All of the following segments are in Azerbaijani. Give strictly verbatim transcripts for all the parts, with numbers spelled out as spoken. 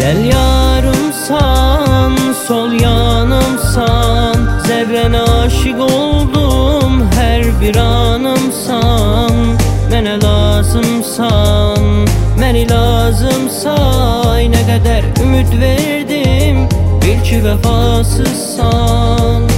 Gel yarımsan, sol yanımsan, zerrene aşık oldum, her bir anımsan. Mənə lazımsan, məni lazımsay, nə qədər ümid verdim, bil ki vəfasızsan.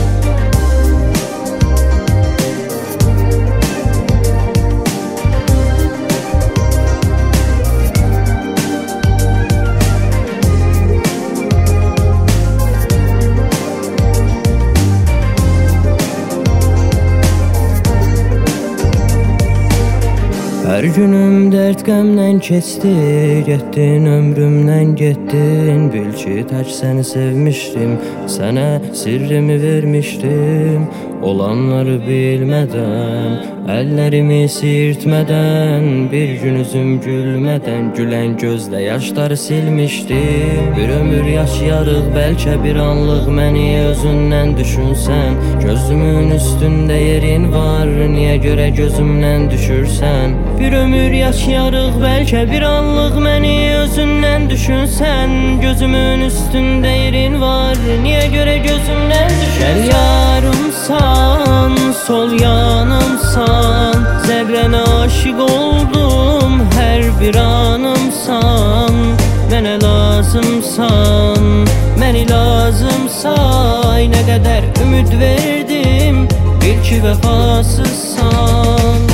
Hər günüm dərd qəmdən keçdi, getdin ömrümdən getdin. Bil ki tək səni sevmişdim, sənə sirrimi vermişdim. Olanları bilmədən, əllərimi sirtmədən, bir gün üzüm gülmədən, gülən gözlə yaşları silmişdim. Bir ömür yaşayarıq, bəlkə bir anlıq məni özündən düşünsən. Gözümün üstündə yerin var, niyə görə gözümdən düşürsən? Bir ömür yaşayarıq, bəlkə bir anlıq məni özündən düşünsən. Gözümün üstündə yerin var, niyə görə gözümdən düşürsən? Gəl yarımsan, sol yanımsan, zərrənə aşık oldum, hər bir anımsan. Mənə lazımsan, məni lazımsay, nə qədər ümid verdim, bil ki vəfasızsan.